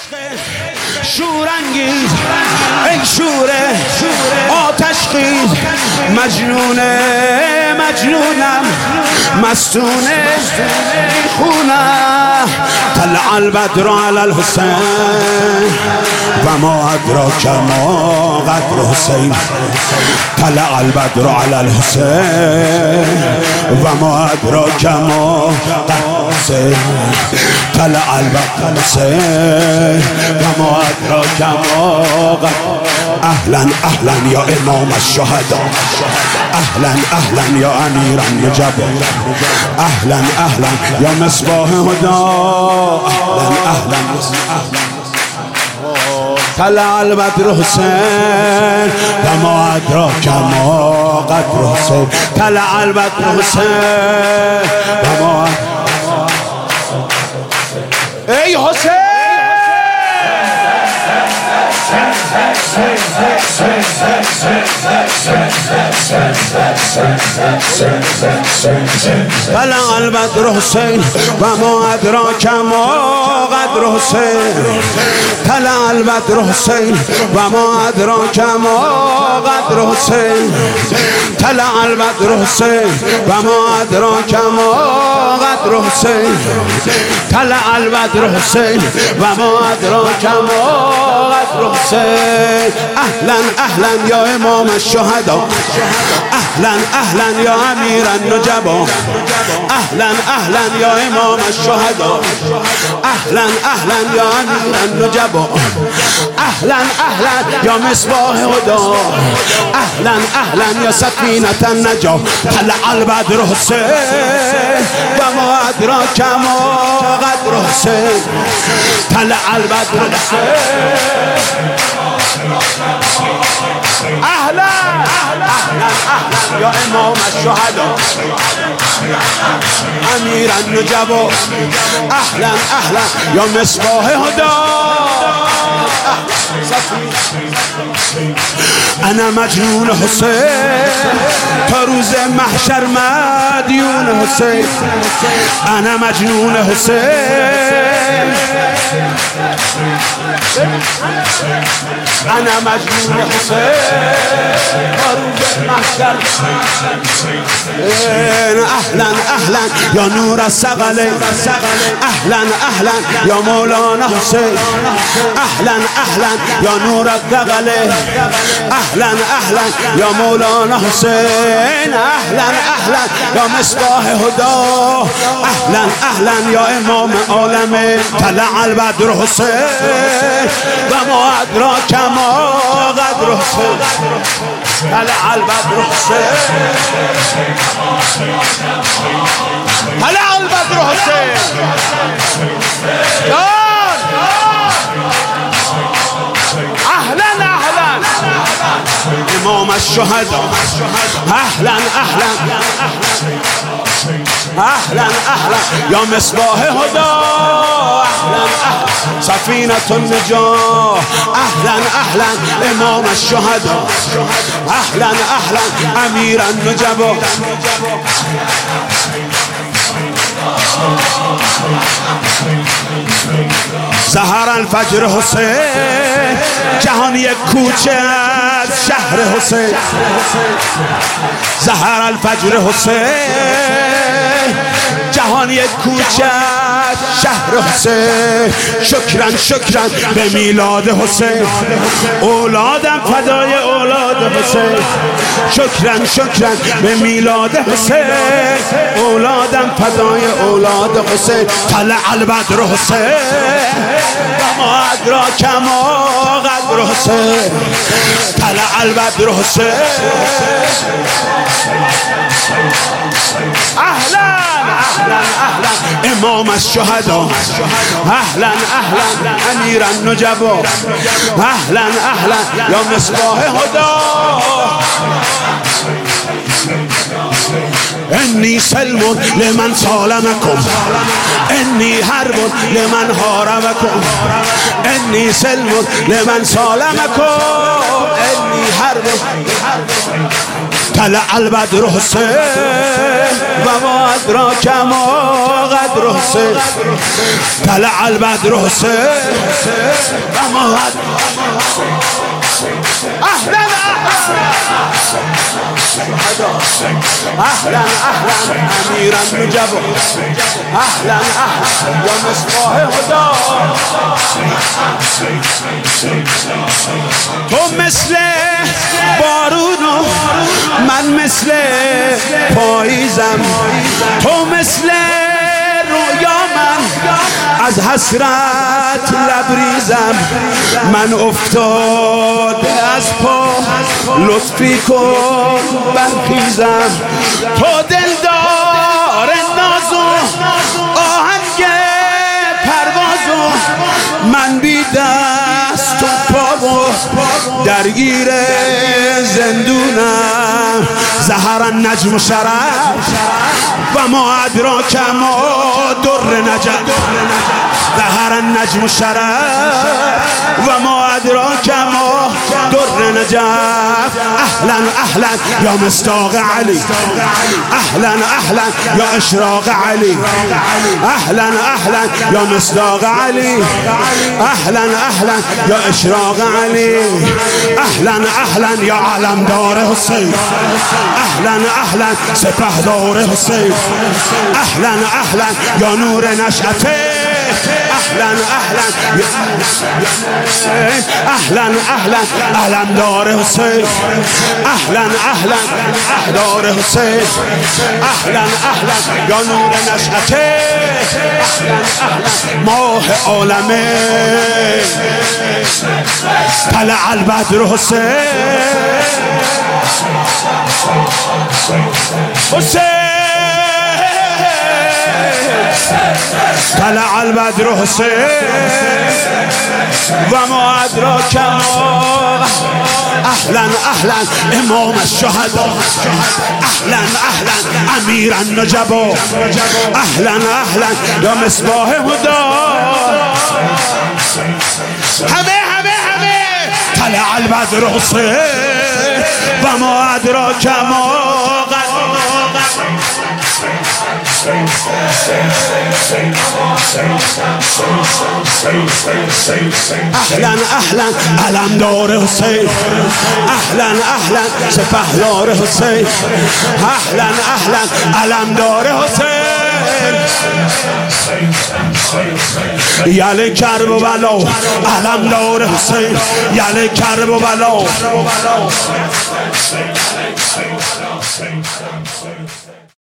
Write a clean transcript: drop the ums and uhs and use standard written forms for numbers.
شورانگیز ای شور آتش خیز مجنونم مستونه خونم طلع البدر على الحسين وما أدراك ما قدر حسين طلع البدر على الحسين وما أدراك ما قدر حسين طلع البدر على الحسين وما أدراك ما قدر أهلا أهلا يا إمام الشهداء أهلا أهلا يا أمير النجباء أهلا أهلا يا مصباح هدى أهلا أهلا طلع البدر حسين وما أدراك ما قدر حسين طلع البدر حسين وما أي حسين طلع البدر حسين وما أدراك ما قدر حسين طلع البدر حسين وما أدراك ما قدر حسين طلع البدر حسين وما أدراك ما قدر حسين طلع البدر حسين وما أدراك ما قدر حسين أهلا أهلا يا إمام الشهداء أهلا أهلا يا أمير النجباء أهلا أهلا يا إمام الشهداء أهلا أهلا يا أمير النجباء أهلا أهلا يا مصباح هدى أهلا أهلا يا سفينة النجاة طلع البدر حسين وما أدراك ما قدر حسين طلع البدر حسين أهلا أهلا أهلا يا إمام الشهداء أمير النجباء أهلا أهلا يا مصباح هدى أنا مجنون حسين تا روز محشر مدیون حسین أنا مجنون حسين أنا مجنون حسين تا روز محشر أهلا أهلا يا نور الثقلين أهلا أهلا يا مولانا حسين أهلا أهلا يا نور الثقلين أهلا أهلا يا مولانا حسين أهلا أهلا يا مصباح هدى أهلا أهلا يا إمام عالمين طلع البدر حسين وما أدراك ما قدر حسين طلع البدر حسين طلع البدر حسين أهلا أهلا إمام الشهداء أهلا أهلا أهلا أهلا يا مصباح هدى أهلا أهلا سفينة النجاة أهلا أهلا إمام الشهداء أهلا أهلا أمير النجباء سحر الفجر حسین جهان یک کوچه از شهر حسین سحر الفجر حسین جهان یک کوچه از شهر حسین شکرن شکرن به میلاد حسین اولادم فدای اولاد حسین شکرن شکرن به میلاد حسین اولادم فدای اولاد حسین طلع البدر حسین وما أدراك ما قدر حسین طلع البدر حسین أهلا أهلا أهلا إمام الشهداء أهلا أهلا أمير النجباء أهلا أهلا يا مصباح هدى إني سلم لمن سالمكم إني حرب لمن حاربكم إني سلم لمن سالمكم إني حرب طلع البدر حسین و ما ادراک ما قدر حسین طلع البدر حسین و ما اهلا اهلا اهلا امیرا نجب اهلا اهلا یا مصباح هدا تو مثل بارونو من مثل پاییزم تو مثل رویا من از حسرت لبریزم من افتاده از پا لطفی کن برخیزم تو دلدار نازو آهنگ پروازو من بی دست و پا و درگیر زندونم ظهر النجم شرف و ما ادراک ما در نجف ظهر النجم شرف و ما ادراک ما در نجف اهلا اهلا یا مصداق علی اهلا اهلا یا اشراق علی اهلا اهلا یا مصداق علی اهلا اهلا یا اشراق علی اهلا اهلا یا علمدار حسین اهلا اهلا سپهدار حسین اهلا اهلا یا نور نشأته اهلا اهلا اهلا اهلا علمدار حسین اهلا اهلا احدار حسین اهلا اهلا یا نور نشأته اهلا اهلا ماه عالمه طلع البدر حسین حسین طلع البدر حسین و ما ادراک ما اهلا اهلا امام الشهدا اهلا اهلا امیر النجبا اهلا اهلا یا مصباح هدا همه طلع البدر حسین و ما ادراک ما اهلا اهلا علمدار حسین اهلا اهلا سپهدار حسین اهلا اهلا علمدار حسین یل کرب و بلا علمدار حسین یل کرب و بلا